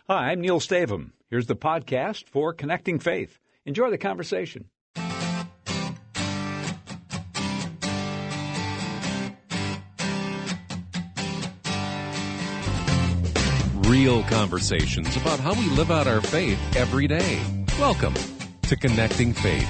Hi, I'm Neil Stavum. Here's the podcast for Connecting Faith. Enjoy the conversation. Real conversations about how we live out our faith every day. Welcome to Connecting Faith.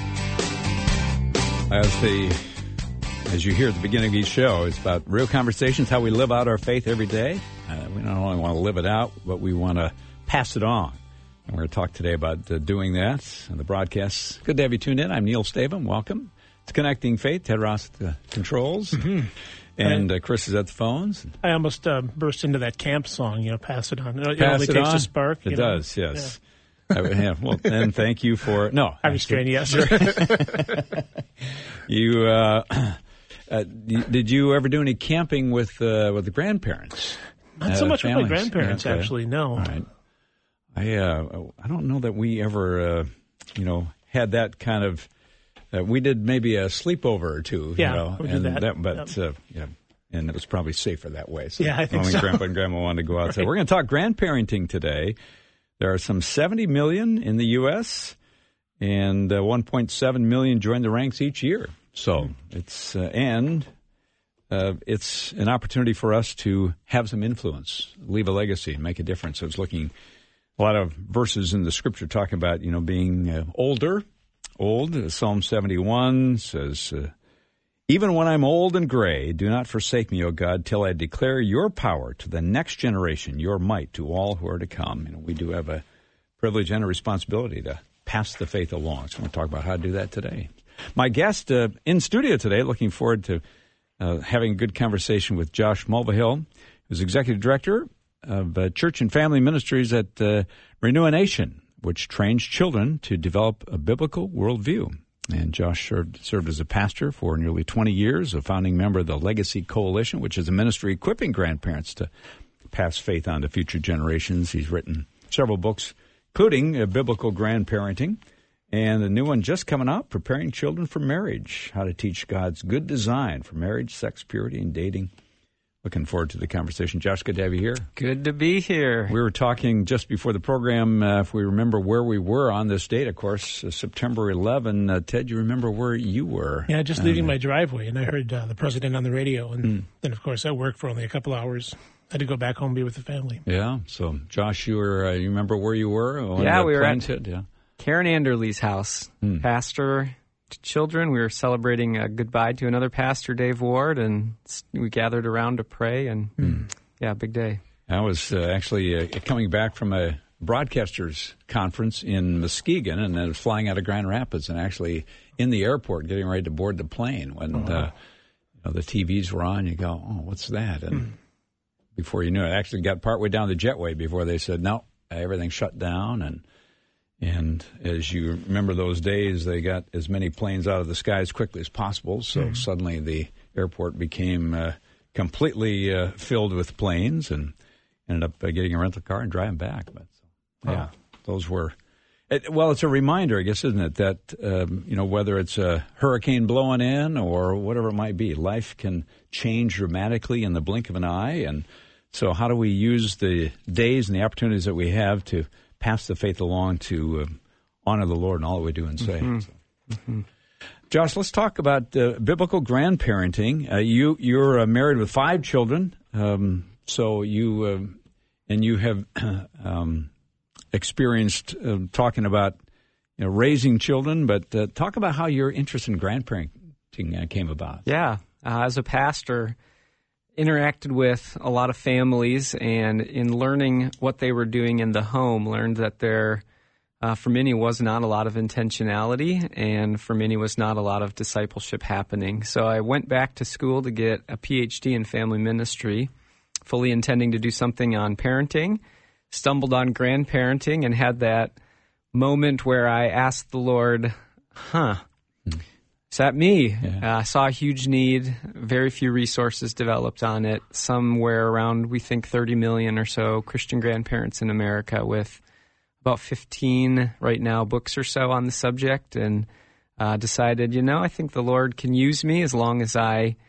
As you hear at the beginning of each show, it's about real conversations, how we live out our faith every day. We not only want to live it out, but we want to pass it on. And we're going to talk today about doing that on the broadcast. Good to have you tuned in. I'm Neil Stavum. Welcome to Connecting Faith. Ted Ross at the controls. Mm-hmm. And Chris is at the phones. I almost burst into that camp song, pass it on. It pass only it takes on? a spark. It does, yes. Yeah. Well, and thank you for... No. I restrain, yes. Did you ever do any camping with the grandparents? Not so much with my grandparents, okay. Actually, no. All right. I don't know that we ever, had that kind of... we did maybe a sleepover or two, we did that. But and it was probably safer that way. So yeah, I think so. Grandpa and Grandma wanted to go outside. Right. We're going to talk grandparenting today. There are some 70 million in the U.S., and 1.7 million join the ranks each year. So it's an opportunity for us to have some influence, leave a legacy, and make a difference. I was looking a lot of verses in the Scripture talking about being older. Old, Psalm 71 says, even when I'm old and gray, do not forsake me, O God, till I declare your power to the next generation, your might to all who are to come. We do have a privilege and a responsibility to pass the faith along. So we're going to talk about how to do that today. My guest in studio today, looking forward to having a good conversation with Josh Mulvihill, who's Executive Director of Church and Family Ministries at Renew a Nation, which trains children to develop a biblical worldview. And Josh served as a pastor for nearly 20 years, a founding member of the Legacy Coalition, which is a ministry equipping grandparents to pass faith on to future generations. He's written several books, including Biblical Grandparenting, and a new one just coming out, Preparing Children for Marriage, How to Teach God's Good Design for Marriage, Sex, Purity, and Dating. Looking forward to the conversation. Josh, good to have you here. Good to be here. We were talking just before the program, if we remember where we were on this date, of course, September 11. Ted, you remember where you were? Yeah, just leaving my driveway, and I heard the president on the radio. And then, of course, I worked for only a couple hours. I had to go back home and be with the family. Yeah. So, Josh, you remember where you were? We were at Karen Anderley's house. Pastor to children. We were celebrating a goodbye to another pastor, Dave Ward, and we gathered around to pray, and big day. I was actually coming back from a broadcasters conference in Muskegon, and I was flying out of Grand Rapids, and actually in the airport getting ready to board the plane when the TVs were on. You go, oh, what's that? And before you knew it, I actually got partway down the jetway before they said, no, everything shut down. And as you remember those days, they got as many planes out of the sky as quickly as possible. So suddenly the airport became completely filled with planes, and ended up getting a rental car and driving back. But those were. It's a reminder, I guess, isn't it, that whether it's a hurricane blowing in or whatever it might be, life can change dramatically in the blink of an eye. And so, how do we use the days and the opportunities that we have to pass the faith along to honor the Lord in all that we do and say. Josh, let's talk about biblical grandparenting. You're married with 5 children, so you have experienced talking about raising children, but talk about how your interest in grandparenting came about. Yeah, as a pastor, interacted with a lot of families, and in learning what they were doing in the home, learned that there, for many, was not a lot of intentionality, and for many was not a lot of discipleship happening. So I went back to school to get a PhD in family ministry, fully intending to do something on parenting, stumbled on grandparenting, and had that moment where I asked the Lord, is that me? Yeah. I saw a huge need, very few resources developed on it, somewhere around, we think, 30 million or so Christian grandparents in America, with about 15 right now books or so on the subject, and decided, I think the Lord can use me as long as I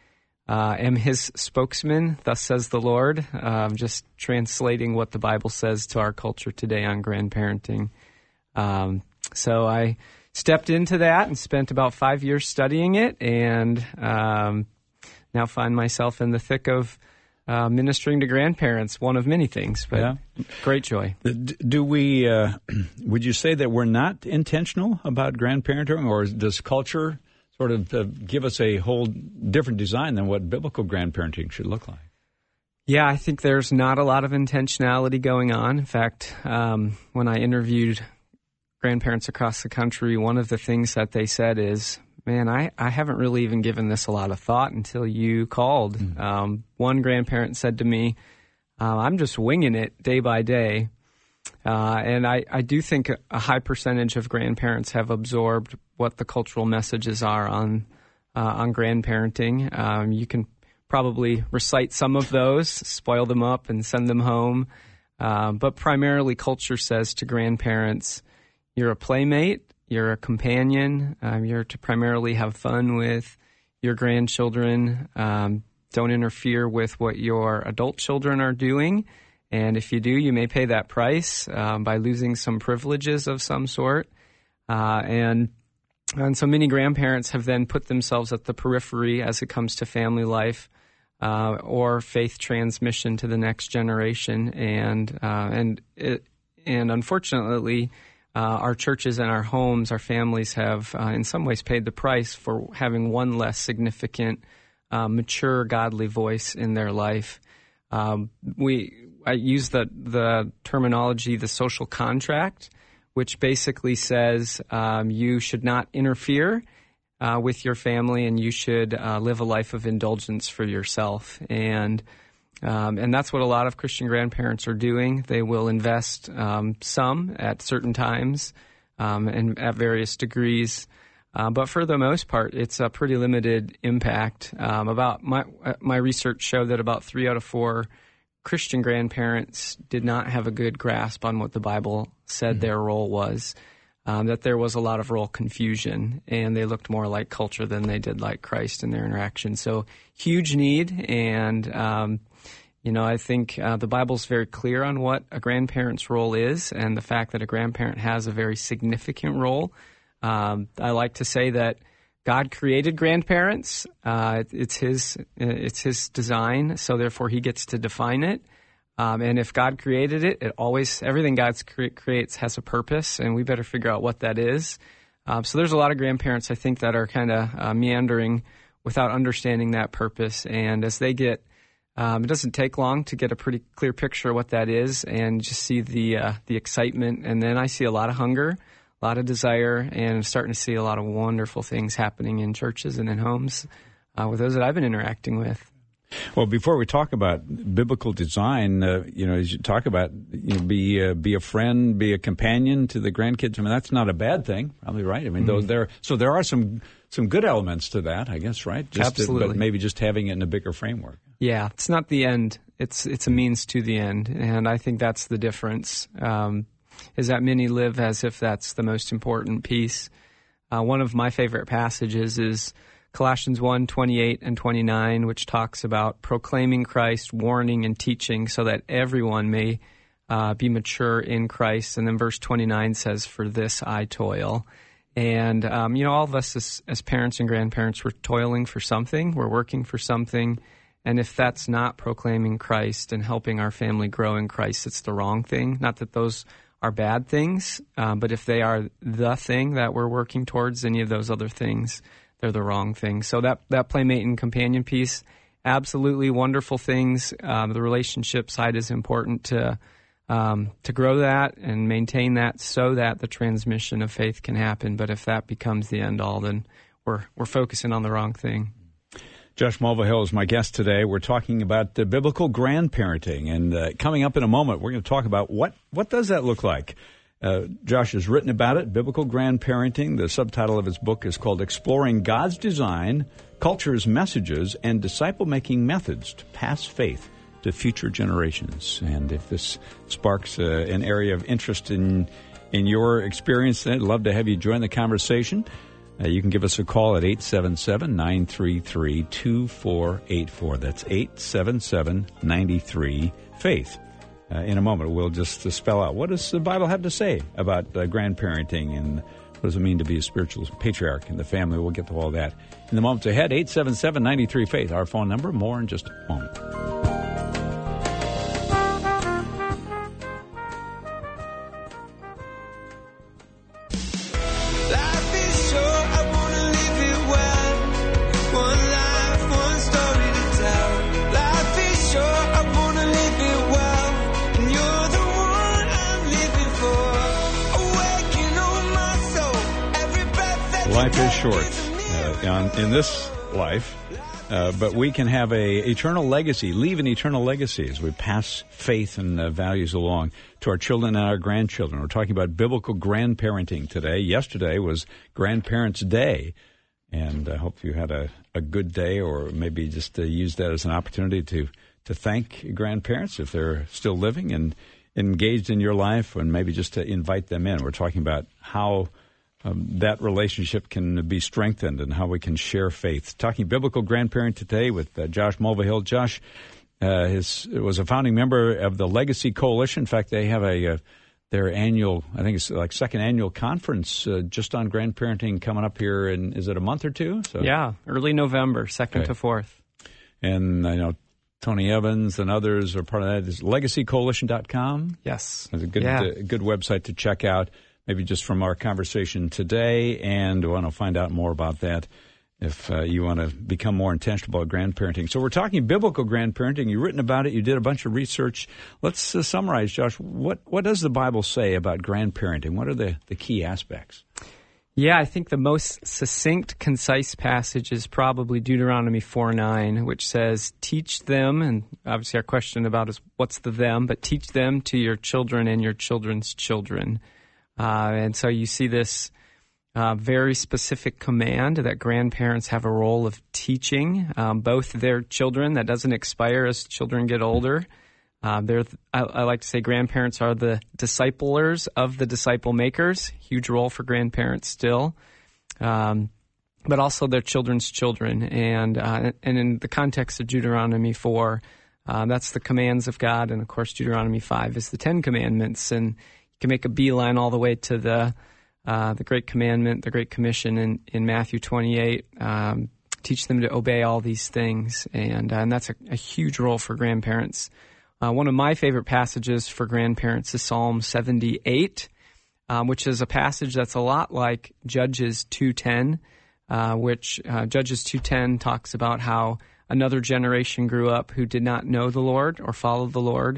am his spokesman, thus says the Lord, just translating what the Bible says to our culture today on grandparenting. So I stepped into that and spent about 5 years studying it, and now find myself in the thick of ministering to grandparents, one of many things, but great joy. Do we, would you say that we're not intentional about grandparenting, or does culture sort of give us a whole different design than what biblical grandparenting should look like? Yeah, I think there's not a lot of intentionality going on. In fact, when I interviewed grandparents across the country, one of the things that they said is, man, I haven't really even given this a lot of thought until you called. Mm-hmm. One grandparent said to me, I'm just winging it day by day. And I do think a high percentage of grandparents have absorbed what the cultural messages are on grandparenting. You can probably recite some of those, spoil them up, and send them home. But primarily, culture says to grandparents, you're a playmate, you're a companion, you're to primarily have fun with your grandchildren. Don't interfere with what your adult children are doing. And if you do, you may pay that price by losing some privileges of some sort. And so many grandparents have then put themselves at the periphery as it comes to family life or faith transmission to the next generation. And unfortunately, our churches and our homes, our families have in some ways paid the price for having one less significant, mature, godly voice in their life. I use the terminology, the social contract, which basically says you should not interfere with your family, and you should live a life of indulgence for yourself. And that's what a lot of Christian grandparents are doing. They will invest some at certain times and at various degrees. But for the most part, it's a pretty limited impact. About my research showed that about 3 out of 4 Christian grandparents did not have a good grasp on what the Bible said their role was, that there was a lot of role confusion, and they looked more like culture than they did like Christ in their interaction. So huge need, and I think the Bible's very clear on what a grandparent's role is, and the fact that a grandparent has a very significant role. I like to say that God created grandparents. It's his design, so therefore he gets to define it. And if God created it, everything God creates has a purpose, and we better figure out what that is. So there's a lot of grandparents, I think, that are kind of meandering without understanding that purpose. And as they get, it doesn't take long to get a pretty clear picture of what that is, and just see the excitement. And then I see a lot of hunger, a lot of desire, and I'm starting to see a lot of wonderful things happening in churches and in homes with those that I've been interacting with. Well, before we talk about biblical design, as you talk about, be a friend, be a companion to the grandkids. I mean, that's not a bad thing, probably, right? I mean, there are some good elements to that, I guess, right? Absolutely. But maybe just having it in a bigger framework. Yeah, it's not the end. It's a means to the end, and I think that's the difference. Is that many live as if that's the most important piece. One of my favorite passages is Colossians 1:28 and 29, which talks about proclaiming Christ, warning and teaching so that everyone may be mature in Christ. And then verse 29 says, for this I toil. And, all of us as parents and grandparents, we're toiling for something. We're working for something. And if that's not proclaiming Christ and helping our family grow in Christ, it's the wrong thing. Not that those are bad things, but if they are the thing that we're working towards, any of those other things, they're the wrong thing. So that playmate and companion piece, absolutely wonderful things. The relationship side is important to grow that and maintain that so that the transmission of faith can happen. But if that becomes the end all, then we're focusing on the wrong thing. Josh Mulvihill is my guest today. We're talking about biblical grandparenting, and coming up in a moment, we're going to talk about what does that look like. Josh has written about it, Biblical Grandparenting. The subtitle of his book is called Exploring God's Design, Culture's Messages, and Disciple-Making Methods to Pass Faith to Future Generations. And if this sparks an area of interest in your experience, I'd love to have you join the conversation. You can give us a call at 877-933-2484. That's 877-93-FAITH. In a moment, we'll just spell out what does the Bible have to say about grandparenting and what does it mean to be a spiritual patriarch in the family. We'll get to all that in the moments ahead. 877-93-FAITH, our phone number. More in just a moment. Life is short in this life, but we can have a eternal legacy, leave an eternal legacy as we pass faith and values along to our children and our grandchildren. We're talking about biblical grandparenting today. Yesterday was Grandparents' Day, and I hope you had a good day, or maybe just use that as an opportunity to thank grandparents if they're still living and engaged in your life, and maybe just to invite them in. We're talking about how that relationship can be strengthened and how we can share faith. Talking biblical grandparent today with Josh Mulvihill. Josh was a founding member of the Legacy Coalition. In fact, they have their annual, I think it's like second annual conference just on grandparenting coming up here in, is it a month or two? So, yeah, early November, 2nd to 4th. And I know Tony Evans and others are part of that. Is legacycoalition.com? Yes. It's a good website to check out. Maybe just from our conversation today, and want to find out more about that if you want to become more intentional about grandparenting. So we're talking biblical grandparenting. You've written about it. You did a bunch of research. Let's summarize, Josh. What does the Bible say about grandparenting? What are the key aspects? Yeah, I think the most succinct, concise passage is probably Deuteronomy 4:9, which says, teach them, and obviously our question about is what's the them, but teach them to your children and your children's children. And so you see this very specific command that grandparents have a role of teaching both their children. That doesn't expire as children get older. I like to say grandparents are the disciplers of the disciple makers. Huge role for grandparents still, but also their children's children. And in the context of Deuteronomy 4, that's the commands of God. And, of course, Deuteronomy 5 is the Ten Commandments. And you can make a beeline all the way to the Great Commandment, the Great Commission in Matthew 28. Teach them to obey all these things, and that's a huge role for grandparents. One of my favorite passages for grandparents is Psalm 78, which is a passage that's a lot like Judges 2:10, which Judges 2:10 talks about how another generation grew up who did not know the Lord or follow the Lord.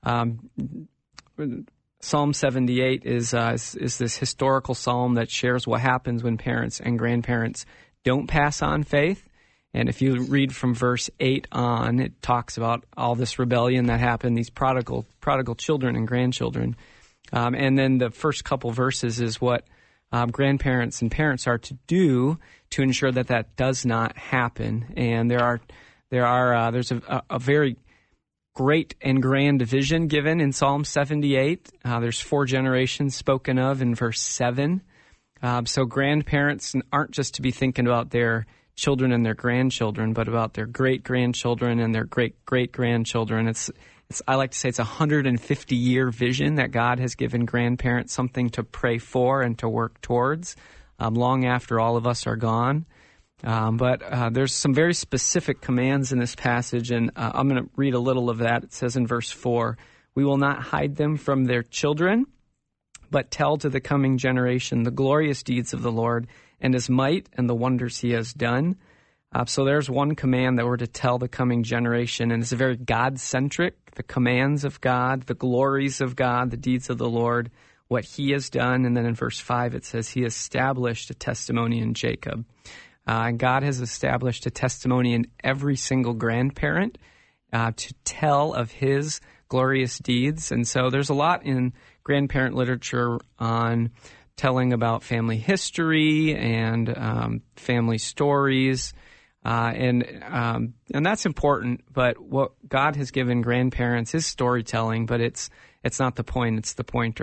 Psalm 78 is this historical psalm that shares what happens when parents and grandparents don't pass on faith. And if you read from verse 8 on, it talks about all this rebellion that happened, these prodigal children and grandchildren. And then the first couple verses is what grandparents and parents are to do to ensure that does not happen. And there's a very great and grand vision given in Psalm 78. There's 4 generations spoken of in verse 7. So grandparents aren't just to be thinking about their children and their grandchildren, but about their great-grandchildren and their great-great-grandchildren. I like to say it's a 150-year vision that God has given grandparents something to pray for and to work towards long after all of us are gone. But there's some very specific commands in this passage, and I'm going to read a little of that. It says in verse 4, we will not hide them from their children, but tell to the coming generation the glorious deeds of the Lord and his might and the wonders he has done. So there's one command that we're to tell the coming generation, and it's very God-centric, the commands of God, the glories of God, the deeds of the Lord, what he has done. And then in verse 5 it says he established a testimony in Jacob. God has established a testimony in every single grandparent to tell of his glorious deeds. And so there's a lot in grandparent literature on telling about family history and family stories. And that's important, but what God has given grandparents is storytelling, but it's not the point, it's the pointer.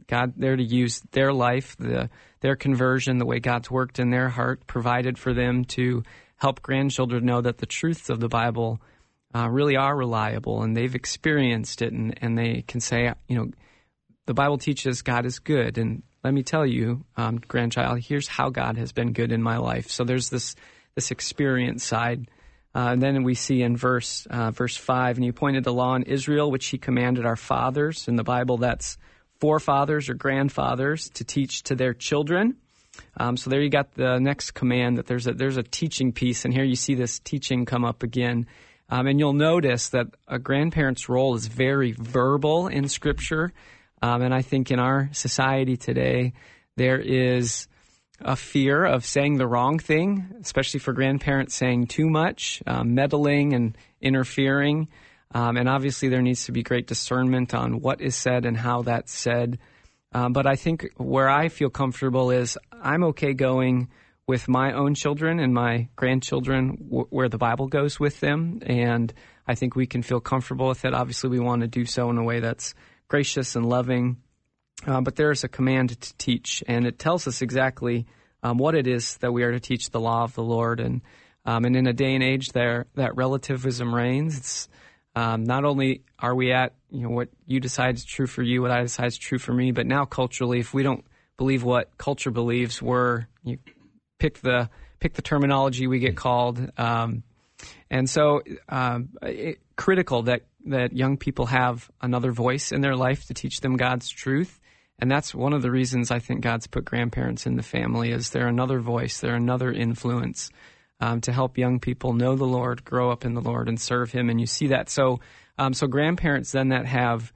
God there to use their life, their conversion, the way God's worked in their heart, provided for them to help grandchildren know that the truths of the Bible really are reliable, and they've experienced it, and they can say, the Bible teaches God is good, and let me tell you, grandchild, here's how God has been good in my life. So there's this experience side. And then we see in verse 5, and he appointed the law in Israel, which he commanded our fathers. In the Bible, that's forefathers or grandfathers to teach to their children. So there you got the next command, that there's a teaching piece. And here you see this teaching come up again. And you'll notice that a grandparent's role is very verbal in Scripture. And I think in our society today, there is a fear of saying the wrong thing, especially for grandparents saying too much, meddling and interfering. And obviously there needs to be great discernment on what is said and how that's said. But I think where I feel comfortable is I'm okay going with my own children and my grandchildren where the Bible goes with them. And I think we can feel comfortable with it. Obviously we want to do so in a way that's gracious and loving. But there is a command to teach, and it tells us exactly what it is that we are to teach the law of the Lord. And in a day and age that relativism reigns, it's not only are we at what you decide is true for you, what I decide is true for me, but now culturally, if we don't believe what culture believes, you pick the terminology we get called. And so critical that young people have another voice in their life to teach them God's truth. And that's one of the reasons I think God's put grandparents in the family, is they're another voice, they're another influence to help young people know the Lord, grow up in the Lord, and serve Him. And you see that. So grandparents then that have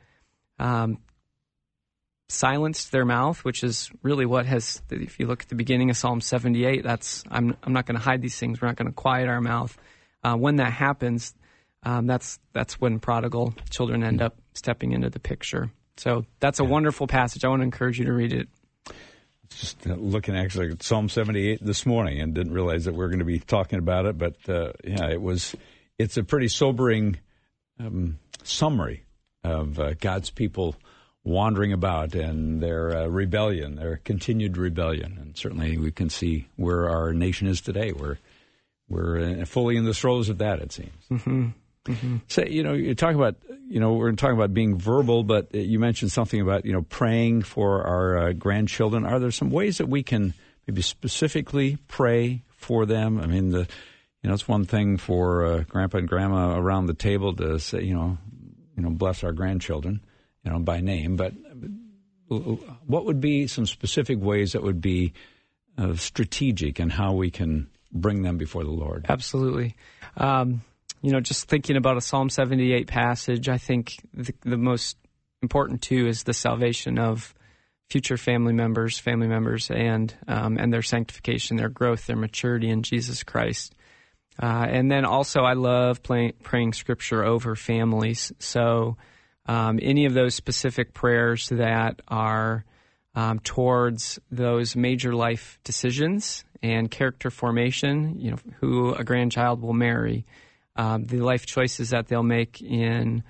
silenced their mouth, which is really what has, if you look at the beginning of Psalm 78, that's, I'm not going to hide these things, we're not going to quiet our mouth. When that happens, that's when prodigal children end up stepping into the picture. So that's a wonderful passage. I want to encourage you to read it. Just looking actually at Psalm 78 this morning, and didn't realize that we were going to be talking about it. But it's a pretty sobering summary of God's people wandering about and their rebellion, their continued rebellion. And certainly we can see where our nation is today. We're fully in the throes of that, it seems. Mm-hmm. Mm-hmm. So, you talk about, we're talking about being verbal, but you mentioned something about, praying for our grandchildren. Are there some ways that we can maybe specifically pray for them? I mean, it's one thing for Grandpa and Grandma around the table to say, bless our grandchildren, by name. But what would be some specific ways that would be strategic in how we can bring them before the Lord? Absolutely. Just thinking about a Psalm 78 passage, I think the most important, too, is the salvation of future family members, and their sanctification, their growth, their maturity in Jesus Christ. And then also I love praying Scripture over families. So any of those specific prayers that are towards those major life decisions and character formation, who a grandchild will marry, the life choices that they'll make in,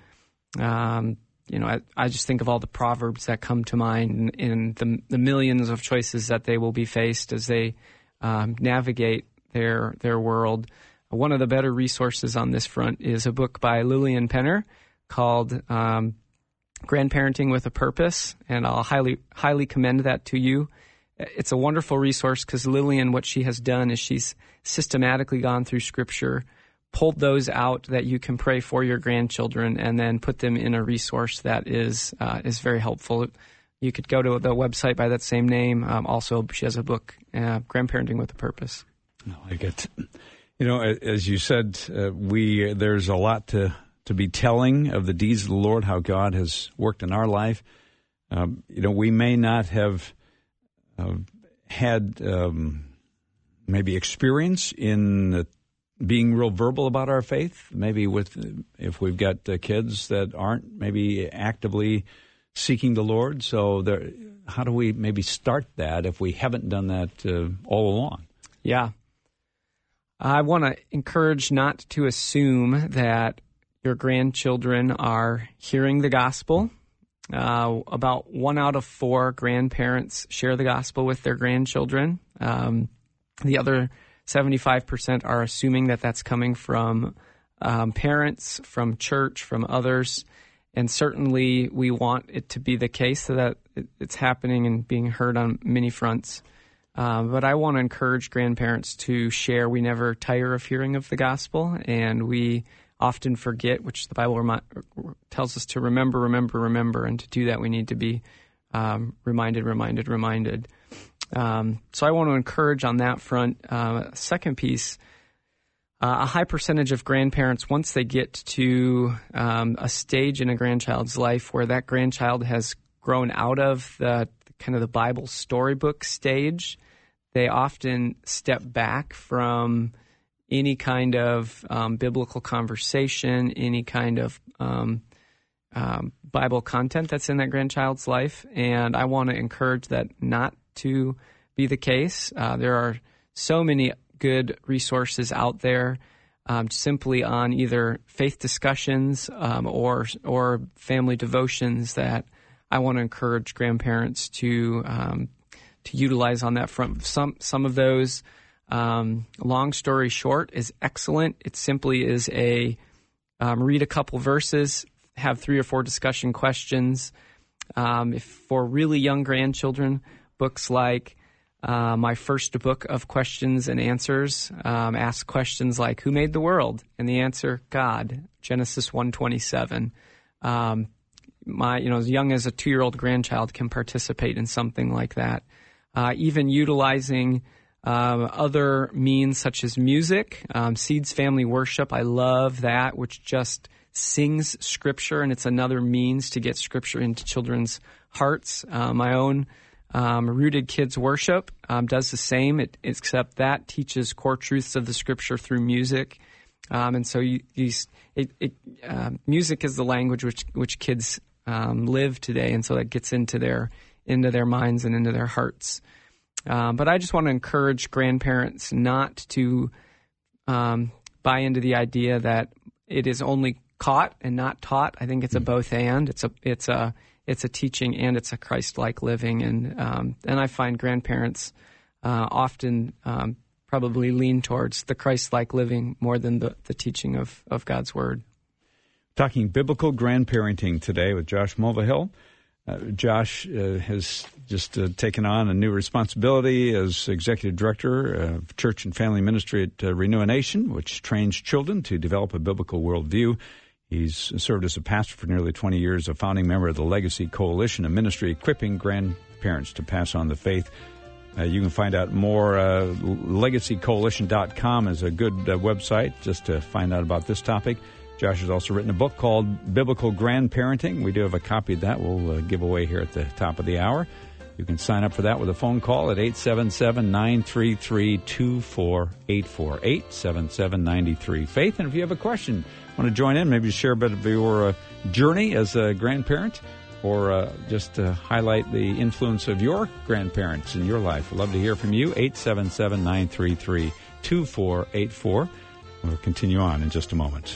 I just think of all the proverbs that come to mind in the millions of choices that they will be faced as they navigate their world. One of the better resources on this front is a book by Lillian Penner called Grandparenting with a Purpose, and I'll highly commend that to you. It's a wonderful resource because Lillian, what she has done is she's systematically gone through Scripture, pulled those out that you can pray for your grandchildren, and then put them in a resource that is very helpful. You could go to the website by that same name. Also, she has a book, Grandparenting with a Purpose. I get, as you said, there's a lot to be telling of the deeds of the Lord, how God has worked in our life. We may not have had maybe experience in being real verbal about our faith, maybe if we've got kids that aren't maybe actively seeking the Lord. So how do we maybe start that if we haven't done that all along? Yeah. I want to encourage not to assume that your grandchildren are hearing the gospel About 1 out of 4 grandparents share the gospel with their grandchildren. The other 75% are assuming that that's coming from parents, from church, from others. And certainly we want it to be the case so that it's happening and being heard on many fronts. But I want to encourage grandparents to share. We never tire of hearing of the gospel, and we often forget, which the Bible tells us to remember. And to do that, we need to be reminded. So I want to encourage on that front. Second piece, a high percentage of grandparents, once they get to a stage in a grandchild's life where that grandchild has grown out of the kind of the Bible storybook stage, they often step back from any kind of biblical conversation, any kind of Bible content that's in that grandchild's life. And I want to encourage that not to be the case. There are so many good resources out there simply on either faith discussions or family devotions that I want to encourage grandparents to utilize on that front. Some of those, long story short, is excellent. It simply is a read a couple verses, have 3 or 4 discussion questions. If for really young grandchildren, books like my first book of questions and answers ask questions like, who made the world? And the answer, God, Genesis 1:27. As young as a 2-year-old grandchild can participate in something like that. Even utilizing other means such as music, Seeds Family Worship, I love that, which just sings Scripture, and it's another means to get Scripture into children's hearts. My own Rooted Kids Worship does the same, except that teaches core truths of the Scripture through music. And so music is the language which kids live today, and so that gets into their minds and into their hearts. But I just want to encourage grandparents not to buy into the idea that it is only caught and not taught. I think it's a both and. It's a teaching and it's a Christ-like living. And I find grandparents often probably lean towards the Christ-like living more than the teaching of God's Word. Talking biblical grandparenting today with Josh Mulvihill. Josh has just taken on a new responsibility as Executive Director of Church and Family Ministry at Renew a Nation, which trains children to develop a biblical worldview. He's served as a pastor for nearly 20 years, a founding member of the Legacy Coalition, a ministry equipping grandparents to pass on the faith. You can find out more. LegacyCoalition.com is a good website just to find out about this topic. Josh has also written a book called Biblical Grandparenting. We do have a copy of that we'll give away here at the top of the hour. You can sign up for that with a phone call at 877-933-2484, 877-93-FAITH. And if you have a question, want to join in, maybe share a bit of your journey as a grandparent, or just to highlight the influence of your grandparents in your life. I'd love to hear from you, 877-933-2484. We'll continue on in just a moment.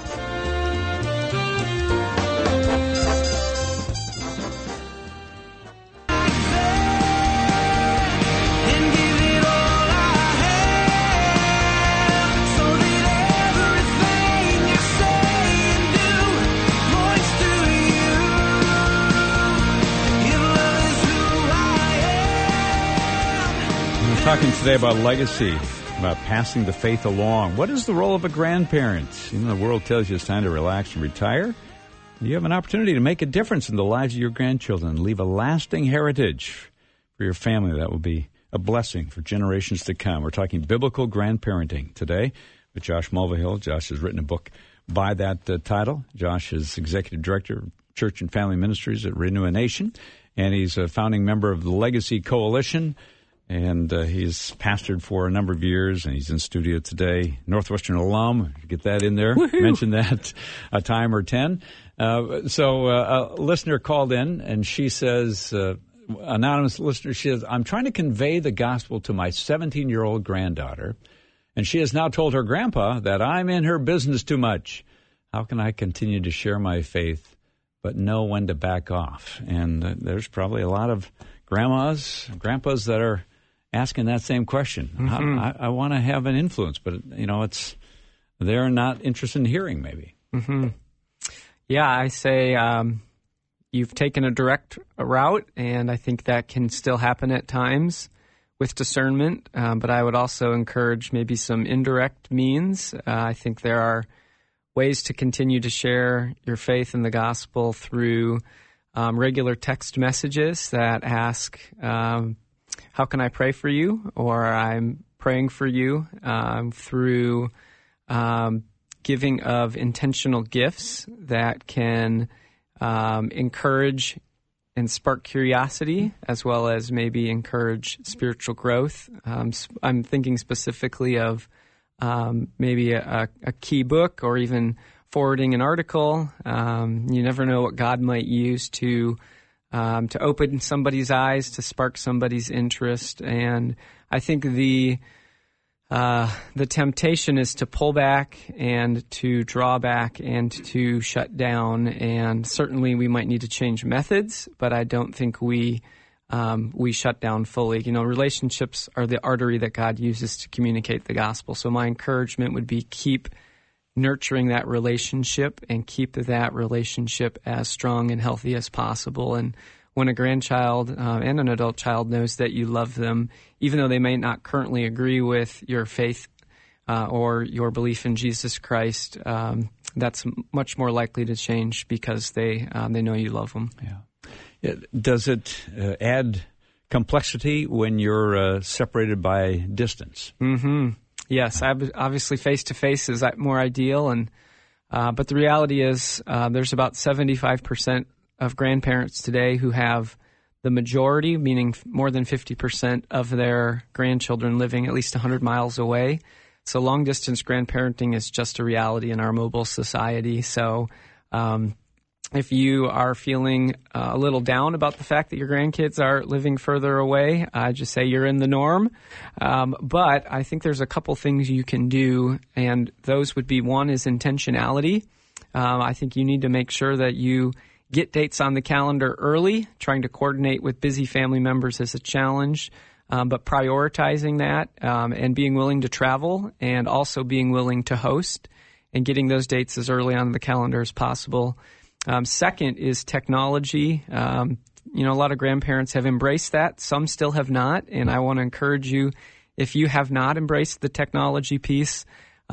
Talking today about legacy, about passing the faith along. What is the role of a grandparent? The world tells you it's time to relax and retire. You have an opportunity to make a difference in the lives of your grandchildren, leave a lasting heritage for your family that will be a blessing for generations to come. We're talking biblical grandparenting today with Josh Mulvihill. Josh has written a book by that title. Josh is Executive Director of Church and Family Ministries at Renew a Nation, and he's a founding member of the Legacy Coalition. And he's pastored for a number of years, and he's in studio today. Northwestern alum, get that in there. Woo-hoo. Mention that a time or 10. So a listener called in, and she says, anonymous listener, she says, I'm trying to convey the gospel to my 17-year-old granddaughter, and she has now told her grandpa that I'm in her business too much. How can I continue to share my faith but know when to back off. And there's probably a lot of grandmas, grandpas that are asking that same question. Mm-hmm. I want to have an influence, but they're not interested in hearing maybe. Mm-hmm. Yeah, I say you've taken a direct route, and I think that can still happen at times with discernment, but I would also encourage maybe some indirect means. I think there are ways to continue to share your faith in the gospel through regular text messages that ask, how can I pray for you? Or I'm praying for you, through giving of intentional gifts that can encourage and spark curiosity, as well as maybe encourage spiritual growth. I'm thinking specifically of maybe a key book, or even forwarding an article. You never know what God might use to open somebody's eyes, to spark somebody's interest. And I think the temptation is to pull back and to draw back and to shut down. And certainly we might need to change methods, but I don't think we shut down fully. Relationships are the artery that God uses to communicate the gospel. So my encouragement would be keep nurturing that relationship and keep that relationship as strong and healthy as possible. And when a grandchild and an adult child knows that you love them, even though they may not currently agree with your faith or your belief in Jesus Christ, that's much more likely to change because they know you love them. Yeah. Does it add complexity when you're separated by distance? Mm-hmm. Yes, obviously face-to-face is more ideal, but the reality is there's about 75% of grandparents today who have the majority, meaning more than 50% of their grandchildren living at least 100 miles away. So long-distance grandparenting is just a reality in our mobile society. So if you are feeling a little down about the fact that your grandkids are living further away, I just say you're in the norm. But I think there's a couple things you can do, and those would be, one is intentionality. I think you need to make sure that you get dates on the calendar early. Trying to coordinate with busy family members is a challenge, but prioritizing that and being willing to travel, and also being willing to host, and getting those dates as early on the calendar as possible. Second is technology. A lot of grandparents have embraced that. Some still have not. And I want to encourage you, if you have not embraced the technology piece,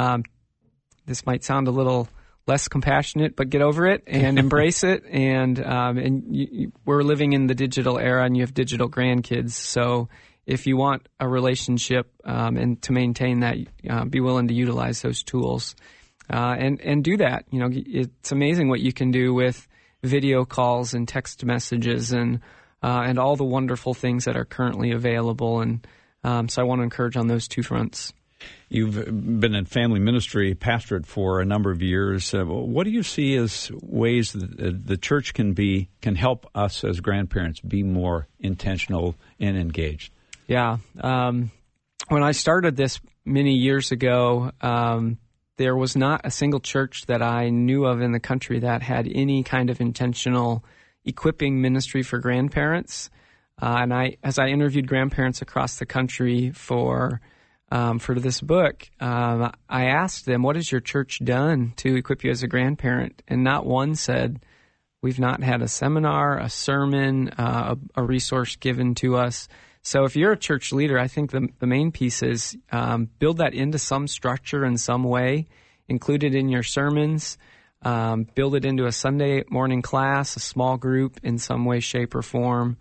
this might sound a little less compassionate, but get over it and embrace it. And we're living in the digital era, and you have digital grandkids. So if you want a relationship and to maintain that, be willing to utilize those tools. And do that. It's amazing what you can do with video calls and text messages and all the wonderful things that are currently available. And so I want to encourage on those two fronts. You've been in family ministry, pastorate for a number of years. What do you see as ways that the church can help us as grandparents be more intentional and engaged? Yeah. When I started this many years ago, there was not a single church that I knew of in the country that had any kind of intentional equipping ministry for grandparents. As I interviewed grandparents across the country for this book, I asked them, "What has your church done to equip you as a grandparent?" And not one said, "We've not had a seminar, a sermon, a resource given to us." So if you're a church leader, I think the main piece is build that into some structure in some way, include it in your sermons, build it into a Sunday morning class, a small group in some way, shape, or form.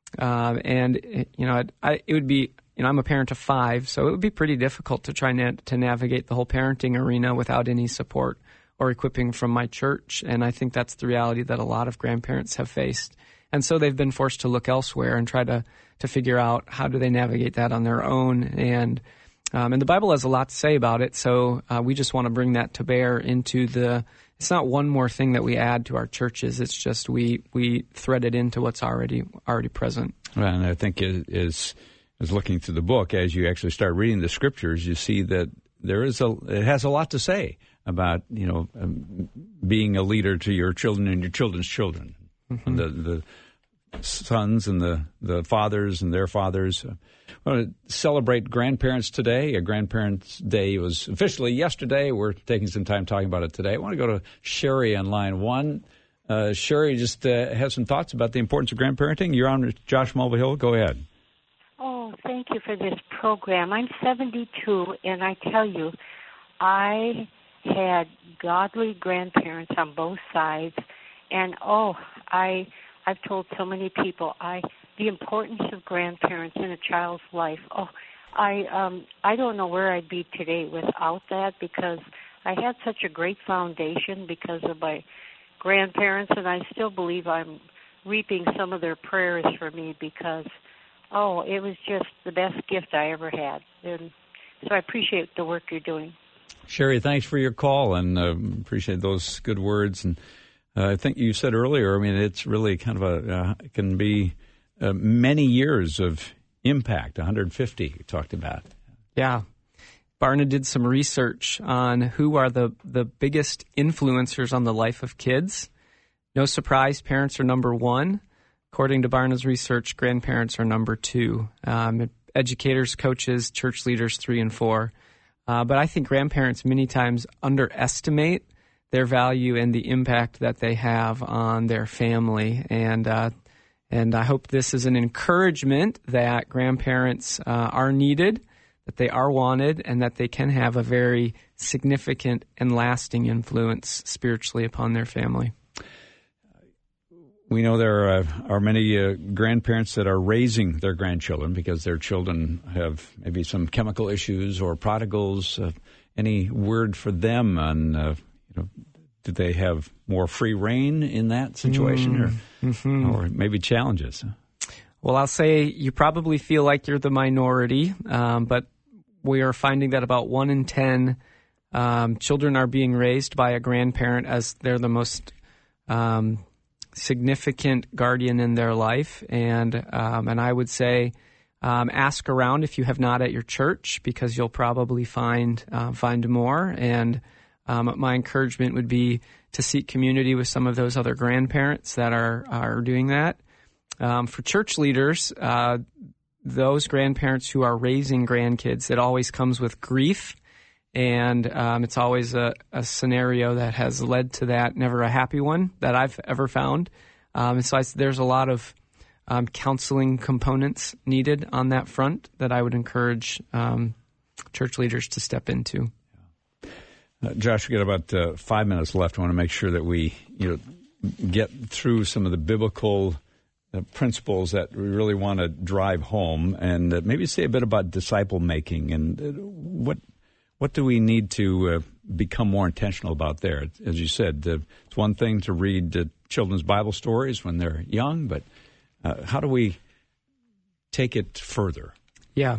It would be, I'm a parent of 5, so it would be pretty difficult to try to navigate the whole parenting arena without any support or equipping from my church. And I think that's the reality that a lot of grandparents have faced. And so they've been forced to look elsewhere and try to figure out how do they navigate that on their own. And the Bible has a lot to say about it, so we just want to bring that to bear into it's not one more thing that we add to our churches. It's just we thread it into what's already present. Well, and I think is looking through the book, as you actually start reading the scriptures, you see that it has a lot to say about being a leader to your children and your children's children, and the sons and the fathers and their fathers. I want to celebrate grandparents today. A Grandparents' Day was officially yesterday. We're taking some time talking about it today. I want to go to Sherry on line one. Sherry just has some thoughts about the importance of grandparenting. You're on with Josh Mulvihill. Go ahead. Oh, thank you for this program. I'm 72, and I tell you, I had godly grandparents on both sides, and I've told so many people the importance of grandparents in a child's life. I don't know where I'd be today without that, because I had such a great foundation because of my grandparents, and I still believe I'm reaping some of their prayers for me, because it was just the best gift I ever had. And so I appreciate the work you're doing. Sherry, thanks for your call, and appreciate those good words. And I think you said earlier, I mean, it's really kind of it can be many years of impact, 150 you talked about. Yeah. Barna did some research on who are the biggest influencers on the life of kids. No surprise, parents are number one. According to Barna's research, grandparents are number two. Educators, coaches, church leaders, 3 and 4. But I think grandparents many times underestimate their value and the impact that they have on their family. And I hope this is an encouragement that grandparents are needed, that they are wanted, and that they can have a very significant and lasting influence spiritually upon their family. We know there are many grandparents that are raising their grandchildren because their children have maybe some chemical issues or prodigals. Any word for them on, do they have more free reign in that situation or maybe challenges? Well, I'll say you probably feel like you're the minority, but we are finding that about 1 in 10 children are being raised by a grandparent as they're the most significant guardian in their life. And I would say ask around if you have not at your church, because you'll probably find more. And my encouragement would be to seek community with some of those other grandparents that are doing that. For church leaders, those grandparents who are raising grandkids, it always comes with grief. And it's always a scenario that has led to that, never a happy one that I've ever found. And so there's a lot of counseling components needed on that front that I would encourage church leaders to step into. Josh, we've got about 5 minutes left. I want to make sure that we get through some of the biblical principles that we really want to drive home, and maybe say a bit about disciple making and what do we need to become more intentional about there? As you said, it's one thing to read children's Bible stories when they're young, but how do we take it further? Yeah.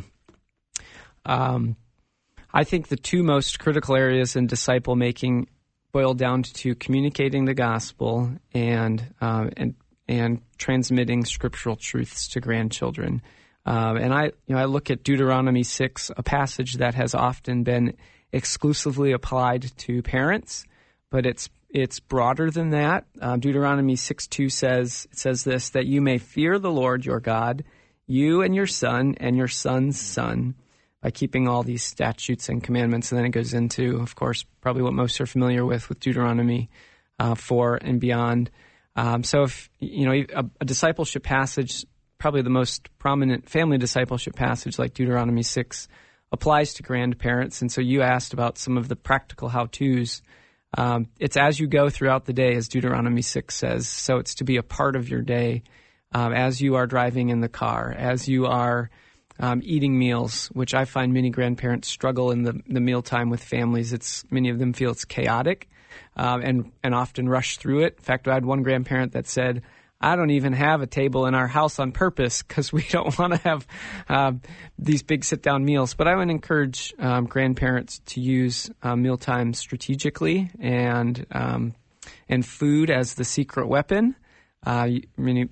I think the two most critical areas in disciple making boil down to communicating the gospel and transmitting scriptural truths to grandchildren. And I look at Deuteronomy 6, a passage that has often been exclusively applied to parents, but it's broader than that. Deuteronomy 6:2 says this, that you may fear the Lord your God, you and your son and your son's son, by keeping all these statutes and commandments. And then it goes into, of course, probably what most are familiar with Deuteronomy 4 and beyond. So if a discipleship passage, probably the most prominent family discipleship passage like Deuteronomy 6 applies to grandparents. And so you asked about some of the practical how-tos. It's as you go throughout the day, as Deuteronomy 6 says. So it's to be a part of your day as you are driving in the car, as you are eating meals, which I find many grandparents struggle in the mealtime with families. Many of them feel it's chaotic and often rush through it. In fact, I had one grandparent that said, I don't even have a table in our house on purpose because we don't want to have these big sit-down meals. But I would encourage grandparents to use mealtime strategically and food as the secret weapon. Many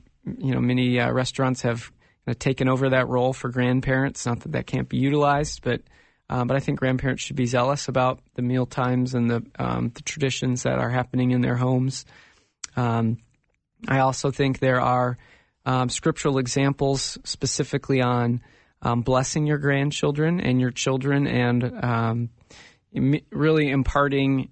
restaurants have taken over that role for grandparents. Not that can't be utilized, but But I think grandparents should be zealous about the meal times and the traditions that are happening in their homes. I also think there are scriptural examples specifically on blessing your grandchildren and your children and really imparting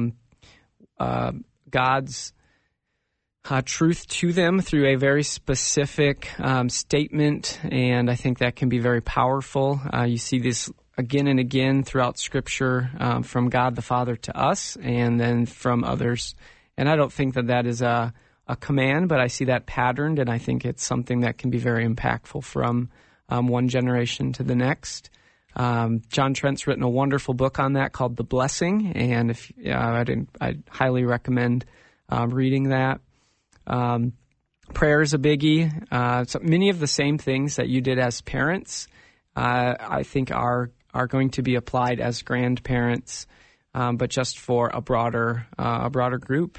God's truth to them through a very specific statement, and I think that can be very powerful. You see this again and again throughout Scripture from God the Father to us and then from others. And I don't think that is a command, but I see that patterned, and I think it's something that can be very impactful from one generation to the next. John Trent's written a wonderful book on that called The Blessing, and I'd highly recommend reading that. Prayer is a biggie. So many of the same things that you did as parents, I think are going to be applied as grandparents, but just for a broader group.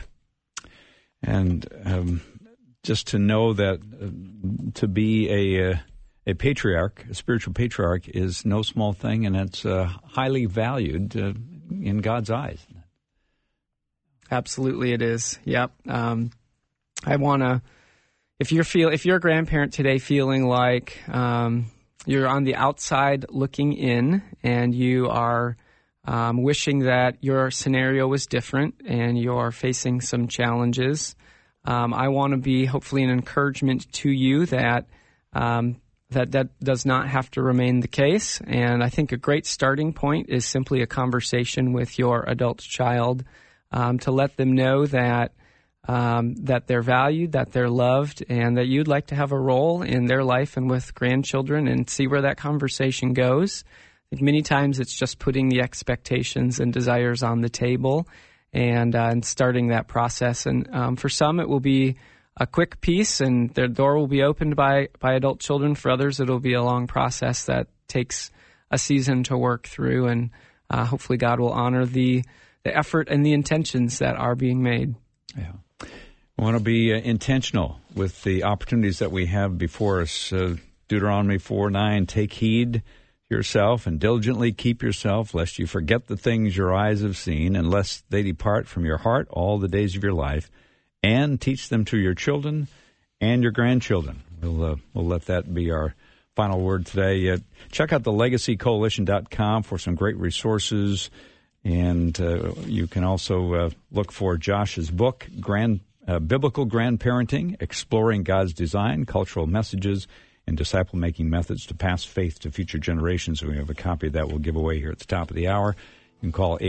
And just to know that to be a patriarch, a spiritual patriarch, is no small thing, and it's highly valued in God's eyes. Absolutely, it is. Yep. I want to. If you're a grandparent today, feeling like you're on the outside looking in, and you are wishing that your scenario was different, and you're facing some challenges, I want to be hopefully an encouragement to you that that does not have to remain the case. And I think a great starting point is simply a conversation with your adult child to let them know that they're valued, that they're loved, and that you'd like to have a role in their life and with grandchildren, and see where that conversation goes. I think many times it's just putting the expectations and desires on the table and starting that process. And for some, it will be a quick piece, and their door will be opened by adult children. For others, it'll be a long process that takes a season to work through, and hopefully God will honor the effort and the intentions that are being made. Yeah. We want to be intentional with the opportunities that we have before us. Deuteronomy 4:9, take heed yourself and diligently keep yourself, lest you forget the things your eyes have seen, and lest they depart from your heart all the days of your life, and teach them to your children and your grandchildren. We'll let that be our final word today. Check out the legacycoalition.com for some great resources, and you can also look for Josh's book, Biblical Grandparenting, Exploring God's Design, Cultural Messages, and Disciple-Making Methods to Pass Faith to Future Generations. We have a copy that we'll give away here at the top of the hour. You can call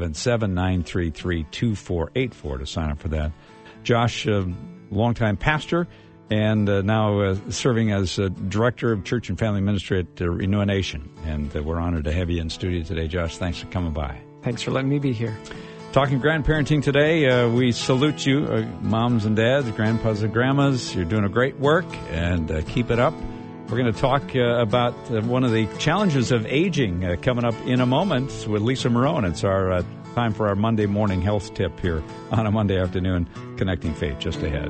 877-933-2484 to sign up for that. Josh, longtime pastor, and now serving as Director of Church and Family Ministry at Renew a Nation. And we're honored to have you in studio today, Josh. Thanks for coming by. Thanks for letting me be here. Talking grandparenting today, we salute you, moms and dads, grandpas and grandmas. You're doing a great work, and keep it up. We're going to talk about one of the challenges of aging coming up in a moment with Lisa Marone. It's our time for our Monday morning health tip here on a Monday afternoon. Connecting Faith just ahead.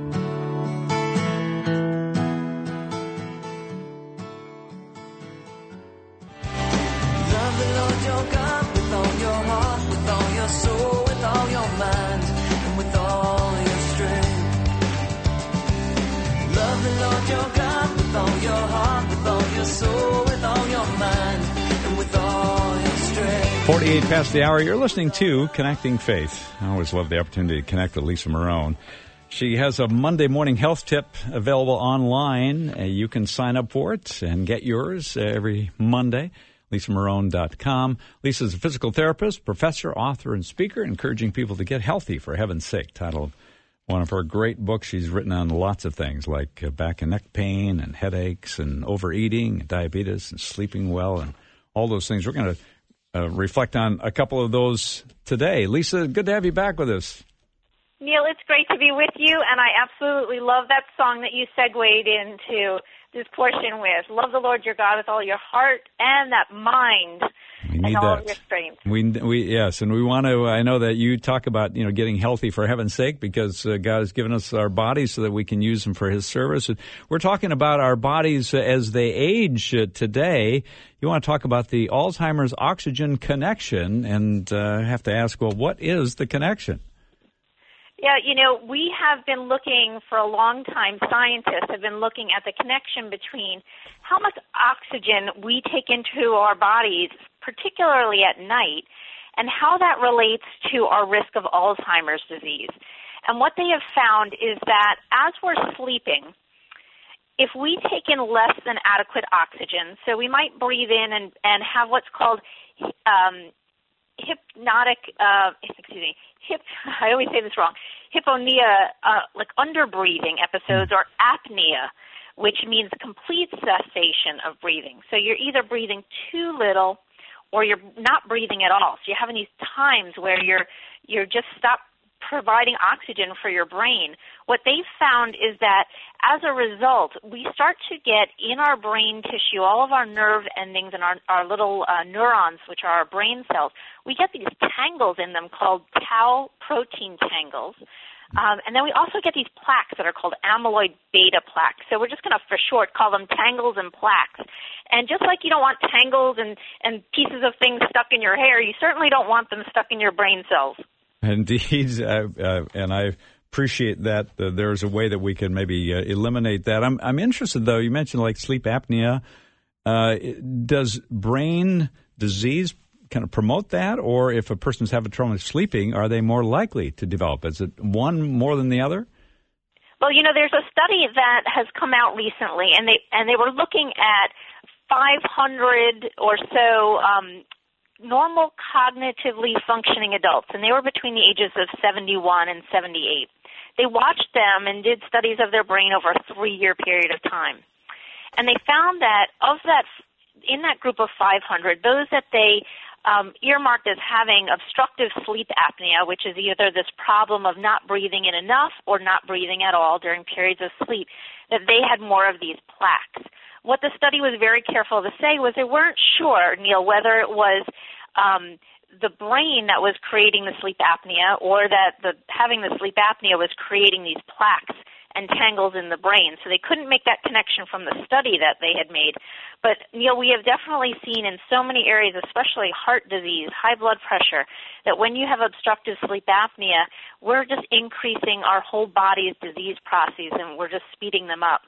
Love the Lord your God with all your heart, with all your soul, with all your mind, and with all your strength. Love the Lord your God with all your heart, with all your soul, with all your mind, and with all your strength. 48 past the hour. You're listening to Connecting Faith. I always love the opportunity to connect with Lisa Marone. She has a Monday morning health tip available online. You can sign up for it and get yours every Monday. LisaMarone.com. Lisa's a physical therapist, professor, author, and speaker, encouraging people to get healthy for heaven's sake. Title of one of her great books. She's written on lots of things like back and neck pain and headaches and overeating, and diabetes, and sleeping well, and all those things. We're going to reflect on a couple of those today. Lisa, good to have you back with us. Neil, it's great to be with you, and I absolutely love that song that you segued into. this portion with love the Lord your God with all your heart and that mind and all of your strength. Yes, and we want to. I know that you talk about getting healthy for heaven's sake, because God has given us our bodies so that we can use them for His service. We're talking about our bodies as they age today. You want to talk about the Alzheimer's oxygen connection, and I have to ask, well, what is the connection? Yeah, we have been looking for a long time, scientists have been looking at the connection between how much oxygen we take into our bodies, particularly at night, and how that relates to our risk of Alzheimer's disease. And what they have found is that as we're sleeping, if we take in less than adequate oxygen, so we might breathe in and have what's called I always say this wrong, hypopnea, like underbreathing episodes, or apnea, which means complete cessation of breathing. So you're either breathing too little or you're not breathing at all. So you're having these times where you're just stopped providing oxygen for your brain. What they've found is that as a result, we start to get in our brain tissue, all of our nerve endings and our little neurons, which are our brain cells, we get these tangles in them called tau protein tangles. And then we also get these plaques that are called amyloid beta plaques. So we're just going to, for short, call them tangles and plaques. And just like you don't want tangles and pieces of things stuck in your hair, you certainly don't want them stuck in your brain cells. Indeed, and I appreciate that there's a way that we can maybe eliminate that. I'm interested, though, you mentioned like sleep apnea. Does brain disease kind of promote that? Or if a person's having trouble sleeping, are they more likely to develop? Is it one more than the other? Well, there's a study that has come out recently, and they were looking at 500 or so normal cognitively functioning adults, and they were between the ages of 71 and 78. They watched them and did studies of their brain over a 3-year period of time. And they found that in that group of 500, those that they earmarked as having obstructive sleep apnea, which is either this problem of not breathing in enough or not breathing at all during periods of sleep, that they had more of these plaques. What the study was very careful to say was they weren't sure, Neil, whether it was the brain that was creating the sleep apnea or that having the sleep apnea was creating these plaques and tangles in the brain. So they couldn't make that connection from the study that they had made. But, Neil, we have definitely seen in so many areas, especially heart disease, high blood pressure, that when you have obstructive sleep apnea, we're just increasing our whole body's disease processes and we're just speeding them up.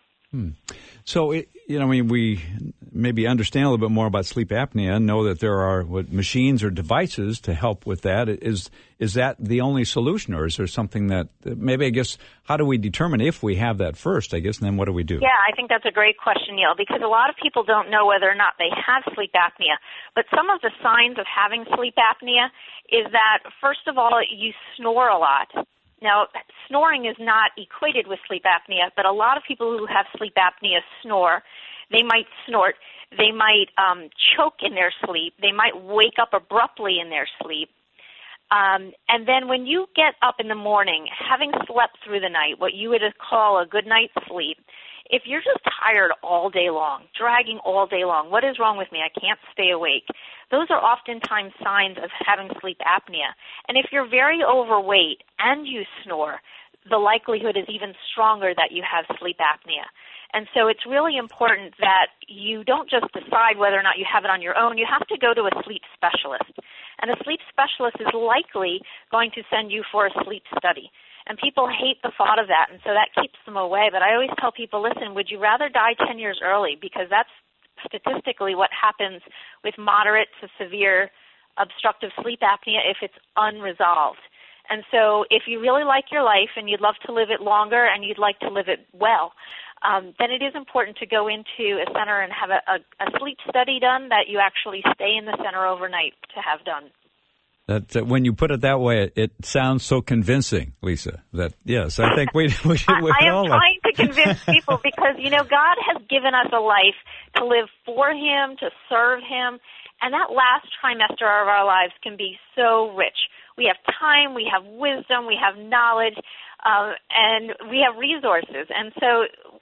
So, we maybe understand a little bit more about sleep apnea and know that there are machines or devices to help with that. Is that the only solution, or is there something that how do we determine if we have that first, and then what do we do? Yeah, I think that's a great question, Neil, because a lot of people don't know whether or not they have sleep apnea. But some of the signs of having sleep apnea is that, first of all, you snore a lot. Now, snoring is not equated with sleep apnea, but a lot of people who have sleep apnea snore. They might snort. They might choke in their sleep. They might wake up abruptly in their sleep. And then when you get up in the morning, having slept through the night, what you would call a good night's sleep, if you're just tired all day long, dragging all day long, what is wrong with me? I can't stay awake. Those are oftentimes signs of having sleep apnea. And if you're very overweight and you snore, the likelihood is even stronger that you have sleep apnea. And so it's really important that you don't just decide whether or not you have it on your own. You have to go to a sleep specialist. And a sleep specialist is likely going to send you for a sleep study. And people hate the thought of that, and so that keeps them away. But I always tell people, listen, would you rather die 10 years early? Because that's statistically what happens with moderate to severe obstructive sleep apnea if it's unresolved. And so if you really like your life and you'd love to live it longer and you'd like to live it well, then it is important to go into a center and have a sleep study done that you actually stay in the center overnight to have done. That when you put it that way, it sounds so convincing, Lisa. That yes, I think we I am trying to convince people because God has given us a life to live for Him, to serve Him, and that last trimester of our lives can be so rich. We have time, we have wisdom, we have knowledge, and we have resources. And so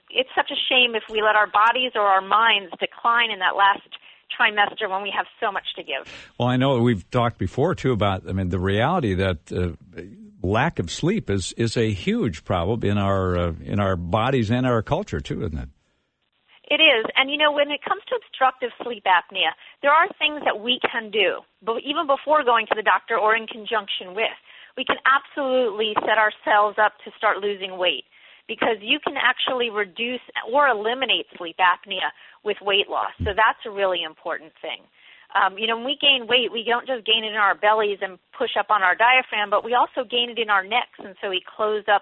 it's such a shame if we let our bodies or our minds decline in that last trimester when we have so much to give. Well, I know we've talked before, too, about, the reality that lack of sleep is a huge problem in our bodies and our culture, too, isn't it? It is. And, when it comes to obstructive sleep apnea, there are things that we can do, but even before going to the doctor or in conjunction with. We can absolutely set ourselves up to start losing weight, because you can actually reduce or eliminate sleep apnea with weight loss. So that's a really important thing. When we gain weight, we don't just gain it in our bellies and push up on our diaphragm, but we also gain it in our necks, and so we close up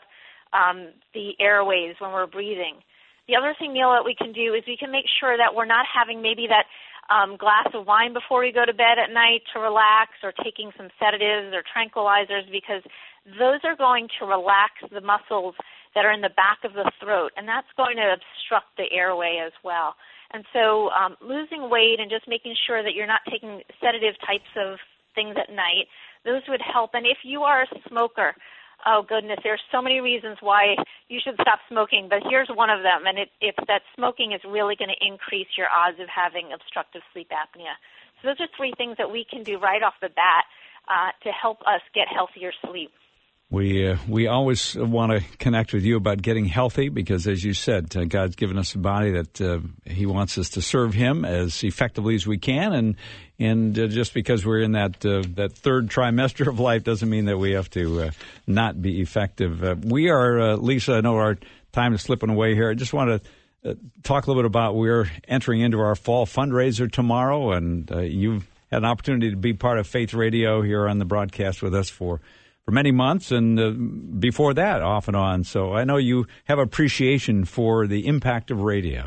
the airways when we're breathing. The other thing, Neil, that we can do is we can make sure that we're not having maybe that glass of wine before we go to bed at night to relax, or taking some sedatives or tranquilizers, because those are going to relax the muscles that are in the back of the throat, and that's going to obstruct the airway as well. And so losing weight and just making sure that you're not taking sedative types of things at night, those would help. And if you are a smoker, oh, goodness, there's so many reasons why you should stop smoking, but here's one of them, and it's that smoking is really going to increase your odds of having obstructive sleep apnea. So those are three things that we can do right off the bat to help us get healthier sleep. We always want to connect with you about getting healthy, because, as you said, God's given us a body that He wants us to serve Him as effectively as we can, and just because we're in that third trimester of life doesn't mean that we have to not be effective. We are, Lisa, I know our time is slipping away here. I just want to talk a little bit about, we're entering into our fall fundraiser tomorrow, and you've had an opportunity to be part of Faith Radio here on the broadcast with us for many months, and before that, off and on. So I know you have appreciation for the impact of radio.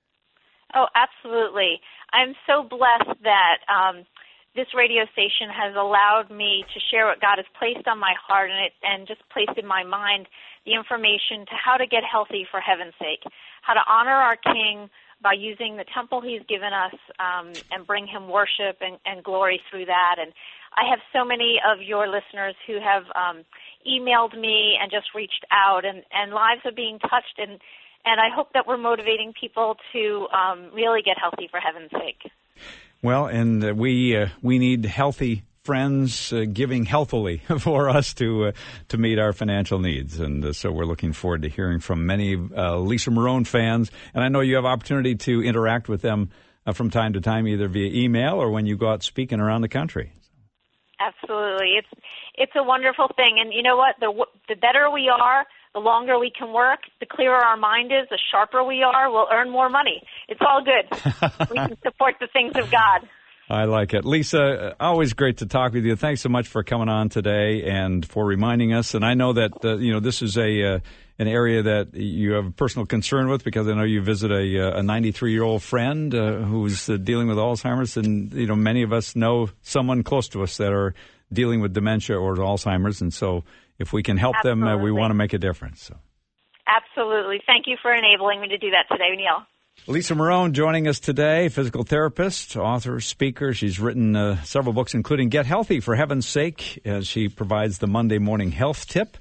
Oh, absolutely. I'm so blessed that this radio station has allowed me to share what God has placed on my heart and just placed in my mind the information to how to get healthy for heaven's sake, how to honor our King by using the temple He's given us and bring Him worship and glory through that. And I have so many of your listeners who have emailed me and just reached out, and lives are being touched, and I hope that we're motivating people to really get healthy for heaven's sake. Well, and we need healthy friends giving healthily for us to meet our financial needs. And so we're looking forward to hearing from many Lisa Marone fans. And I know you have opportunity to interact with them from time to time, either via email or when you go out speaking around the country. Absolutely. It's a wonderful thing. And you know what? The better we are, the longer we can work, the clearer our mind is, the sharper we are, we'll earn more money. It's all good. We can support the things of God. I like it. Lisa, always great to talk with you. Thanks so much for coming on today and for reminding us. And I know that, this is an area that you have a personal concern with, because I know you visit a 93-year-old friend who's dealing with Alzheimer's. And, many of us know someone close to us that are dealing with dementia or Alzheimer's. And so if we can help them, we want to make a difference. So. Absolutely. Thank you for enabling me to do that today, Neil. Lisa Marone joining us today, physical therapist, author, speaker. She's written several books, including Get Healthy for Heaven's Sake, as she provides the Monday morning health tip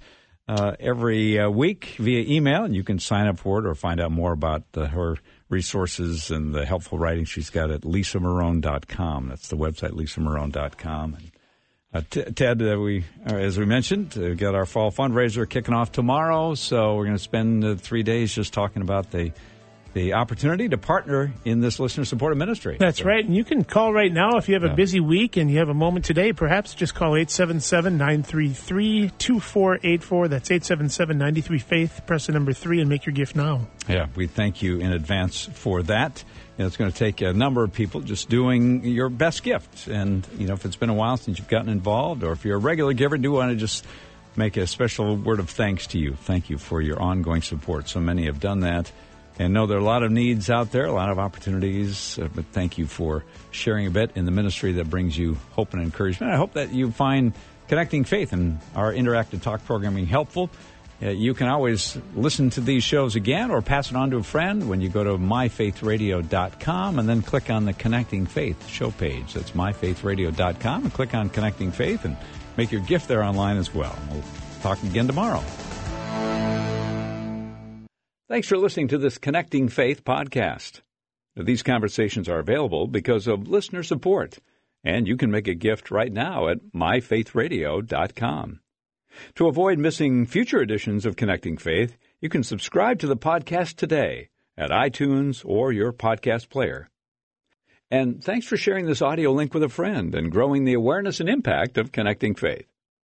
every week via email. And you can sign up for it or find out more about her resources and the helpful writing she's got at lisamarone.com. That's the website, lisamarone.com. And Ted, as we mentioned, we got our fall fundraiser kicking off tomorrow. So we're going to spend 3 days just talking about the opportunity to partner in this listener-supported ministry. That's right. And you can call right now if you have a busy week and you have a moment today. Perhaps just call 877-933-2484. That's 877-93-FAITH. Press the number 3 and make your gift now. Yeah, we thank you in advance for that. And it's going to take a number of people just doing your best gift. And, if it's been a while since you've gotten involved, or if you're a regular giver, do want to just make a special word of thanks to you. Thank you for your ongoing support. So many have done that. And know there are a lot of needs out there, a lot of opportunities, but thank you for sharing a bit in the ministry that brings you hope and encouragement. I hope that you find Connecting Faith and our interactive talk programming helpful. You can always listen to these shows again or pass it on to a friend when you go to myfaithradio.com and then click on the Connecting Faith show page. That's myfaithradio.com, and click on Connecting Faith and make your gift there online as well. We'll talk again tomorrow. Thanks for listening to this Connecting Faith podcast. These conversations are available because of listener support, and you can make a gift right now at myfaithradio.com. To avoid missing future editions of Connecting Faith, you can subscribe to the podcast today at iTunes or your podcast player. And thanks for sharing this audio link with a friend and growing the awareness and impact of Connecting Faith.